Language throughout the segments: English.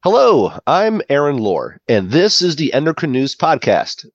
Hello, I'm Aaron Lohr, and this is the Endocrine News Podcast.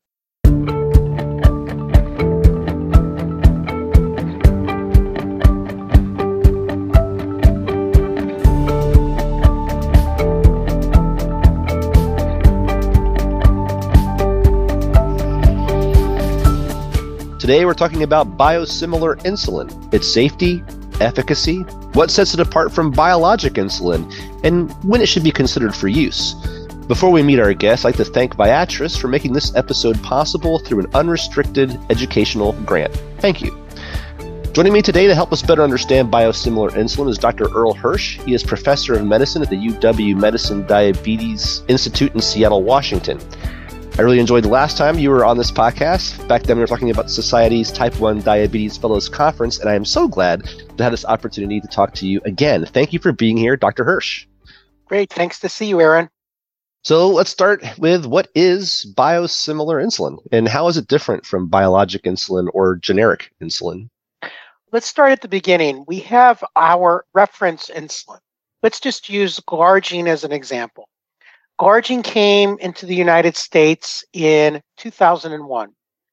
Today we're talking about biosimilar insulin, its safety, efficacy, what sets it apart from biologic insulin, and when it should be considered for use. Before we meet our guests, I'd like to thank Viatris for making this episode possible through an unrestricted educational grant. Thank you. Joining me today to help us better understand biosimilar insulin is Dr. Earl Hirsch. He is professor of medicine at the UW Medicine Diabetes Institute in Seattle, Washington. I really enjoyed the last time you were on this podcast. Back then we were talking about Society's Type 1 Diabetes Fellows Conference, and I am so glad to have this opportunity to talk to you again. Thank you for being here, Dr. Hirsch. Great. Thanks to see you, Aaron. So let's start with what is biosimilar insulin, and how is it different from biologic insulin or generic insulin? Let's start at the beginning. We have our reference insulin. Let's just use glargine as an example. Glargine came into the United States in 2001,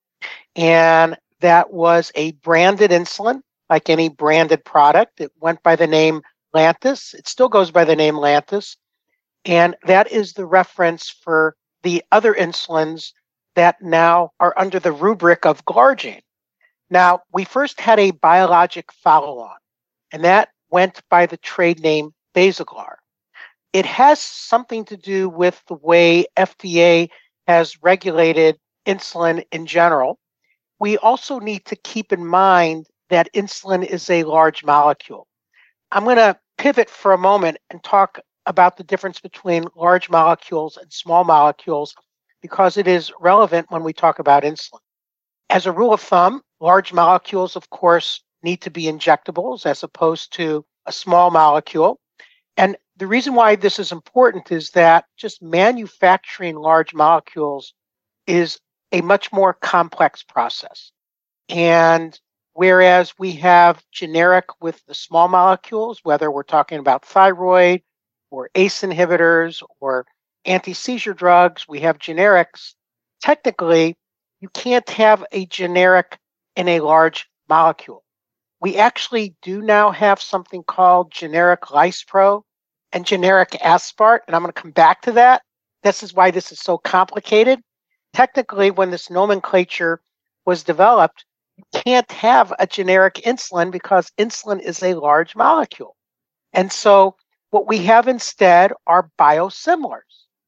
and that was a branded insulin, like any branded product. It went by the name Lantus. It still goes by the name Lantus, and that is the reference for the other insulins that now are under the rubric of glargine. Now, we first had a biologic follow-on, and that went by the trade name Basaglar. It has something to do with the way FDA has regulated insulin in general. We also need to keep in mind that insulin is a large molecule. I'm going to pivot for a moment and talk about the difference between large molecules and small molecules because it is relevant when we talk about insulin. As a rule of thumb, large molecules, of course, need to be injectables as opposed to a small molecule. And the reason why this is important is that just manufacturing large molecules is a much more complex process. And whereas we have generic with the small molecules, whether we're talking about thyroid or ACE inhibitors or anti-seizure drugs, we have generics. Technically, you can't have a generic in a large molecule. We actually do now have something called generic Lispro and generic Aspart, and I'm going to come back to that. This is why this is so complicated. Technically, when this nomenclature was developed, you can't have a generic insulin because insulin is a large molecule. And so what we have instead are biosimilars.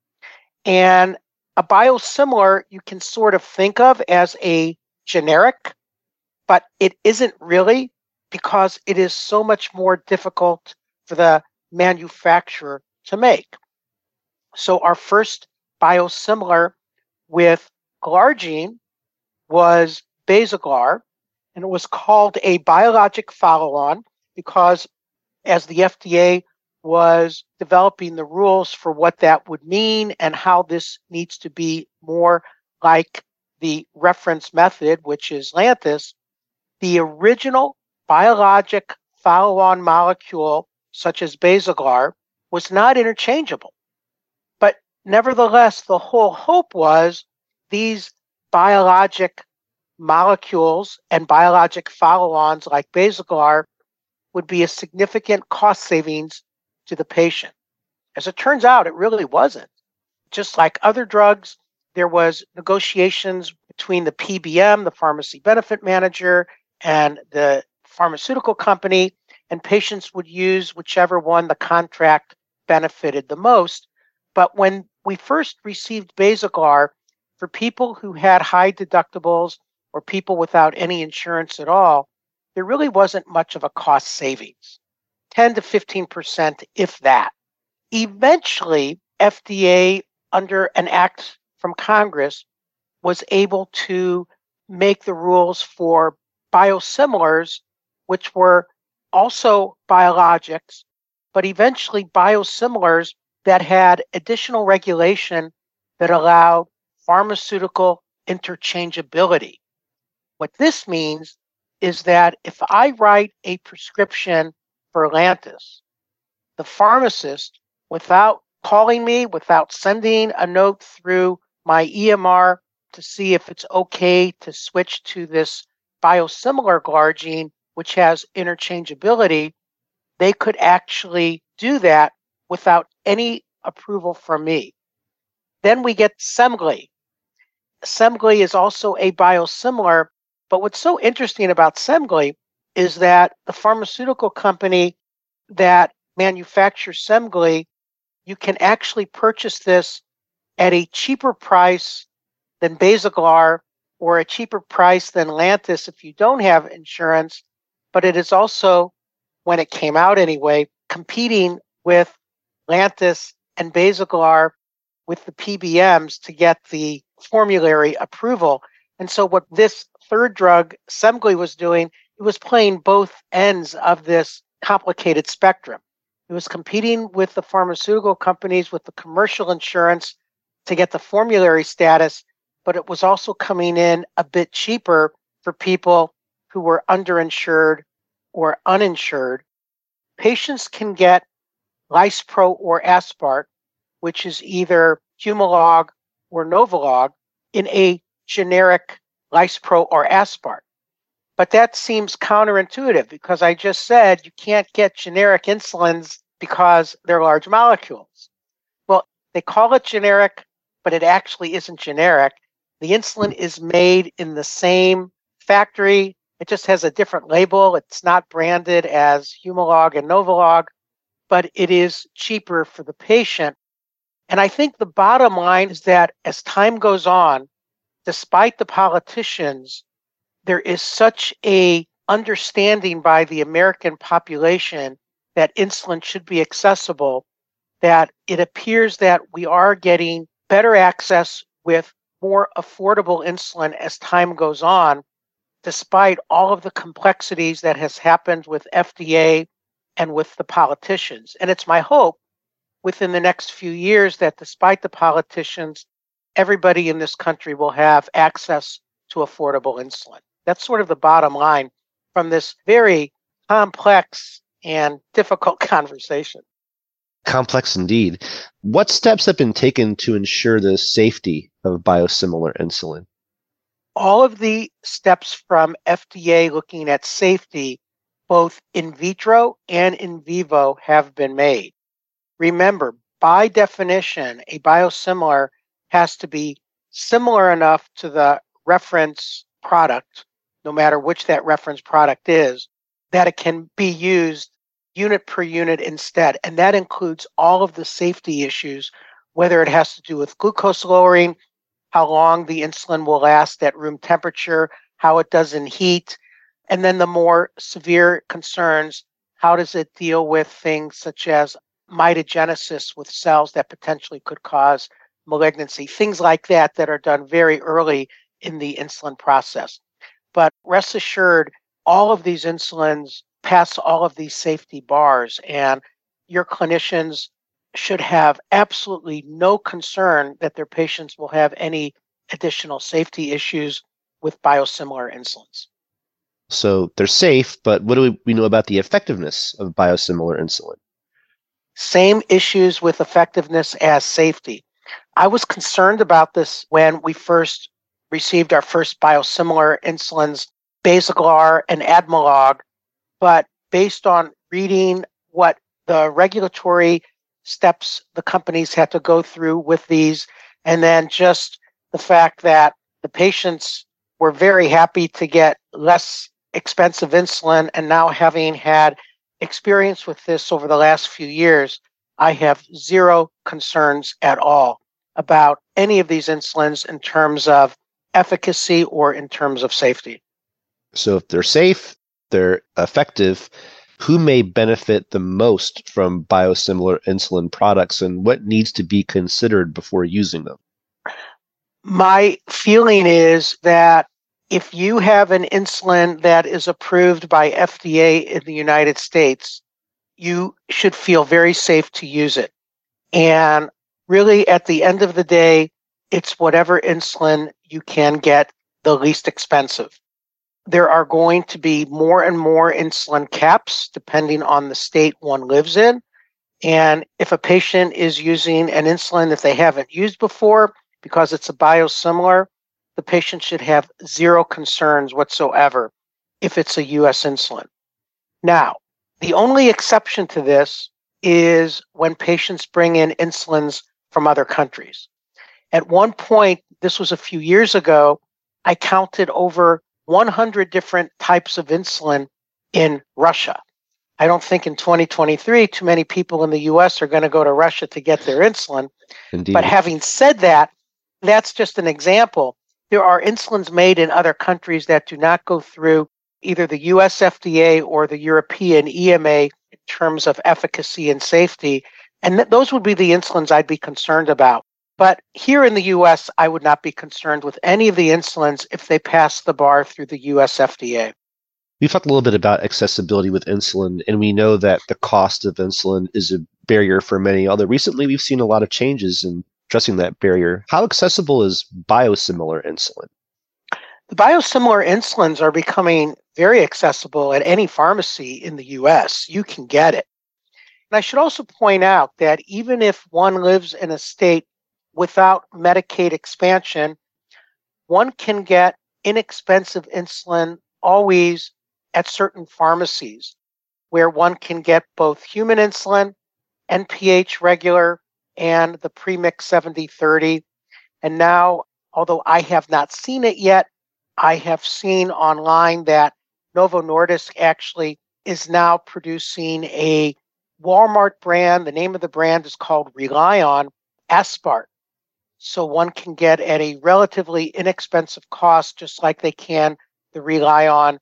And a biosimilar you can sort of think of as a generic, but it isn't really because it is so much more difficult for the manufacturer to make. So our first biosimilar with glargine was Basaglar, and it was called a biologic follow-on because as the FDA was developing the rules for what that would mean and how this needs to be more like the reference method, which is Lantus, the original biologic follow-on molecule such as Basaglar, was not interchangeable. But nevertheless, the whole hope was these biologic molecules and biologic follow-ons like Basaglar would be a significant cost savings to the patient. As it turns out, it really wasn't. Just like other drugs, there was negotiations between the PBM, the pharmacy benefit manager, and the pharmaceutical company, and patients would use whichever one the contract benefited the most. But when we first received Basaglar, for people who had high deductibles or people without any insurance at all, there really wasn't much of a cost savings, 10 to 15%, if that. Eventually, FDA, under an act from Congress, was able to make the rules for biosimilars, which were also biologics, but eventually biosimilars that had additional regulation that allowed pharmaceutical interchangeability. What this means is that if I write a prescription for Lantus, the pharmacist, without calling me without sending a note through my EMR to see if it's okay to switch to this biosimilar glargine, which has interchangeability. They could actually do that without any approval from me. Then we get Semglee. Semglee is also a biosimilar, but what's so interesting about Semglee is that the pharmaceutical company that manufactures Semglee, you can actually purchase this at a cheaper price than Basaglar or a cheaper price than Lantus if you don't have insurance, but it is also, when it came out anyway, competing with Lantus and Basaglar with the PBMs to get the formulary approval. And so what this third drug, Semglee, was doing, it was playing both ends of this complicated spectrum. It was competing with the pharmaceutical companies with the commercial insurance to get the formulary status, but it was also coming in a bit cheaper for people who were underinsured or uninsured. Patients can get Lispro or Aspart, which is either Humalog or Novolog, in a generic Lispro or Aspart. But that seems counterintuitive because I just said you can't get generic insulins because they're large molecules. Well, they call it generic, but it actually isn't generic. The insulin is made in the same factory. It just has a different label. It's not branded as Humalog and Novolog, but it is cheaper for the patient. And I think the bottom line is that as time goes on, despite the politicians, there is such a understanding by the American population that insulin should be accessible that it appears that we are getting better access with more affordable insulin as time goes on, despite all of the complexities that has happened with FDA and with the politicians. And it's my hope within the next few years that despite the politicians, everybody in this country will have access to affordable insulin. That's sort of the bottom line from this very complex and difficult conversation. Complex indeed. What steps have been taken to ensure the safety of biosimilar insulin? All of the steps from FDA looking at safety, both in vitro and in vivo, have been made. Remember, by definition, a biosimilar has to be similar enough to the reference product, no matter which that reference product is, that it can be used unit per unit instead. And that includes all of the safety issues, whether it has to do with glucose lowering, how long the insulin will last at room temperature, how it does in heat, and then the more severe concerns, how does it deal with things such as mitogenesis with cells that potentially could cause malignancy, things like that that are done very early in the insulin process. But rest assured, all of these insulins pass all of these safety bars, and your clinicians should have absolutely no concern that their patients will have any additional safety issues with biosimilar insulins. So they're safe, but what do we know about the effectiveness of biosimilar insulin? Same issues with effectiveness as safety. I was concerned about this when we first received our first biosimilar insulins, Basaglar and Admelog, but based on reading what the regulatory steps the companies had to go through with these, and then just the fact that the patients were very happy to get less expensive insulin, and now having had experience with this over the last few years, I have zero concerns at all about any of these insulins in terms of efficacy or in terms of safety. So if they're safe, they're effective, who may benefit the most from biosimilar insulin products, and what needs to be considered before using them? My feeling is that if you have an insulin that is approved by FDA in the United States, you should feel very safe to use it. And really, at the end of the day, it's whatever insulin you can get the least expensive. There are going to be more and more insulin caps depending on the state one lives in. And if a patient is using an insulin that they haven't used before because it's a biosimilar, the patient should have zero concerns whatsoever if it's a US insulin. Now, the only exception to this is when patients bring in insulins from other countries. At one point, this was a few years ago, I counted over 100 different types of insulin in Russia. I don't think in 2023 too many people in the US are going to go to Russia to get their insulin. Indeed. But having said that, that's just an example. There are insulins made in other countries that do not go through either the US FDA or the European EMA in terms of efficacy and safety. And those would be the insulins I'd be concerned about. But here in the US, I would not be concerned with any of the insulins if they pass the bar through the US FDA. We've talked a little bit about accessibility with insulin, and we know that the cost of insulin is a barrier for many. Although recently we've seen a lot of changes in addressing that barrier. How accessible is biosimilar insulin? The biosimilar insulins are becoming very accessible at any pharmacy in the US. You can get it. And I should also point out that even if one lives in a state without Medicaid expansion, one can get inexpensive insulin always at certain pharmacies where one can get both human insulin, NPH regular, and the premix 7030. And now, although I have not seen it yet, I have seen online that Novo Nordisk actually is now producing a Walmart brand. The name of the brand is called Relion Aspart. So one can get at a relatively inexpensive cost, just like they can the Relion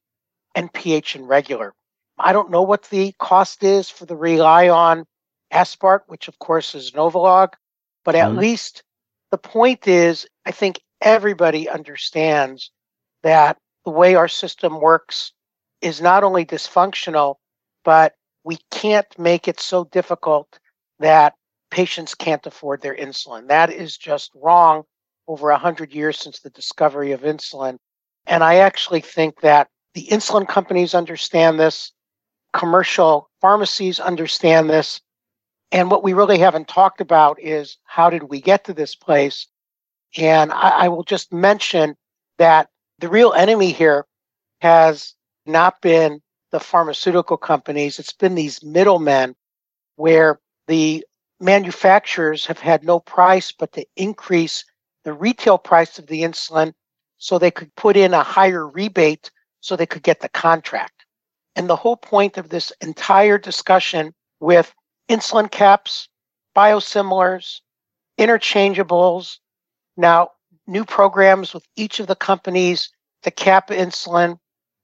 NPH and regular. I don't know what the cost is for the Relion Aspart, which of course is Novolog, but at least the point is, I think everybody understands that the way our system works is not only dysfunctional, but we can't make it so difficult that patients can't afford their insulin. That is just wrong over 100 years since the discovery of insulin. And I actually think that the insulin companies understand this, commercial pharmacies understand this, and what we really haven't talked about is how did we get to this place? And I will just mention that the real enemy here has not been the pharmaceutical companies. It's been these middlemen where the manufacturers have had no price but to increase the retail price of the insulin so they could put in a higher rebate so they could get the contract. And the whole point of this entire discussion with insulin caps, biosimilars, interchangeables, now new programs with each of the companies to cap insulin,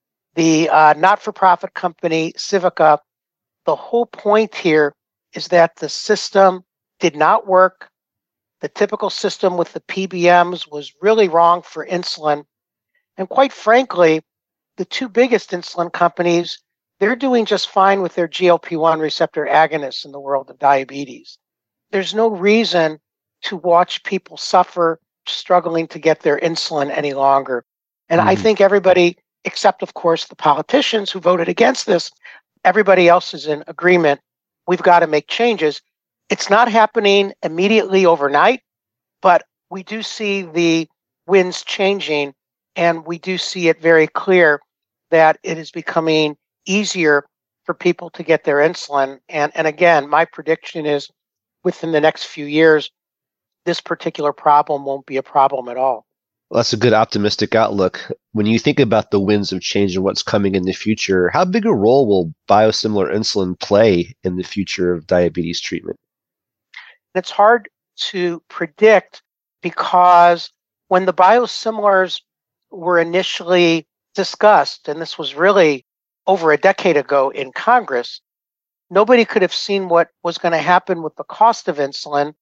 the not-for-profit company, Civica, the whole point here is that the system did not work. The typical system with the PBMs was really wrong for insulin. And quite frankly, the two biggest insulin companies, they're doing just fine with their GLP-1 receptor agonists in the world of diabetes. There's no reason to watch people suffer struggling to get their insulin any longer. And I think everybody, except of course the politicians who voted against this, everybody else is in agreement. We've got to make changes. It's not happening immediately overnight, but we do see the winds changing, and we do see it very clear that it is becoming easier for people to get their insulin. And again, my prediction is within the next few years, this particular problem won't be a problem at all. Well, that's a good optimistic outlook. When you think about the winds of change and what's coming in the future, how big a role will biosimilar insulin play in the future of diabetes treatment? It's hard to predict because when the biosimilars were initially discussed, and this was really over a decade ago in Congress, nobody could have seen what was going to happen with the cost of insulin.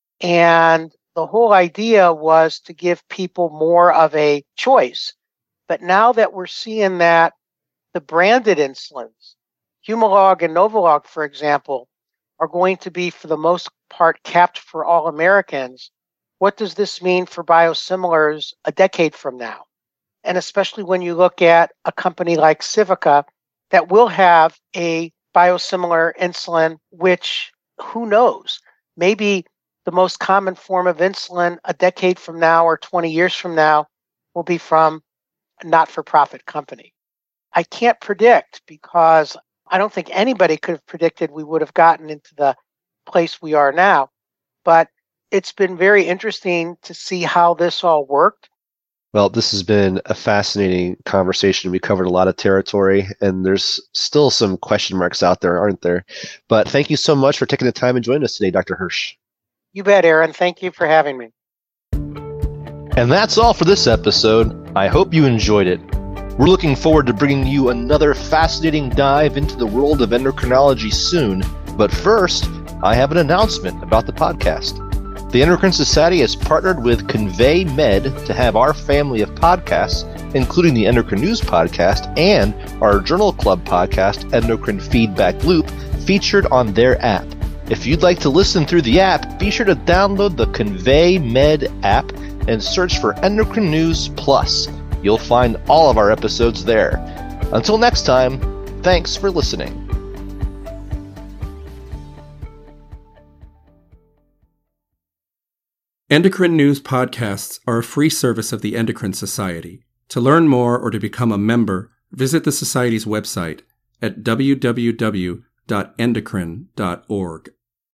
And the whole idea was to give people more of a choice. But now that we're seeing that the branded insulins, Humalog and Novolog, for example, are going to be, for the most part, capped for all Americans, what does this mean for biosimilars a decade from now? And especially when you look at a company like Civica that will have a biosimilar insulin, which who knows? Maybe the most common form of insulin a decade from now or 20 years from now will be from a not-for-profit company. I can't predict because I don't think anybody could have predicted we would have gotten into the place we are now. But it's been very interesting to see how this all worked. Well, this has been a fascinating conversation. We covered a lot of territory, and there's still some question marks out there, aren't there? But thank you so much for taking the time and joining us today, Dr. Hirsch. You bet, Aaron. Thank you for having me. And that's all for this episode. I hope you enjoyed it. We're looking forward to bringing you another fascinating dive into the world of endocrinology soon. But first, I have an announcement about the podcast. The Endocrine Society has partnered with Convey Med to have our family of podcasts, including the Endocrine News podcast and our Journal Club podcast, Endocrine Feedback Loop, featured on their app. If you'd like to listen through the app, be sure to download the Convey Med app and search for Endocrine News Plus. You'll find all of our episodes there. Until next time, thanks for listening. Endocrine News podcasts are a free service of the Endocrine Society. To learn more or to become a member, visit the Society's website at www.endocrine.org.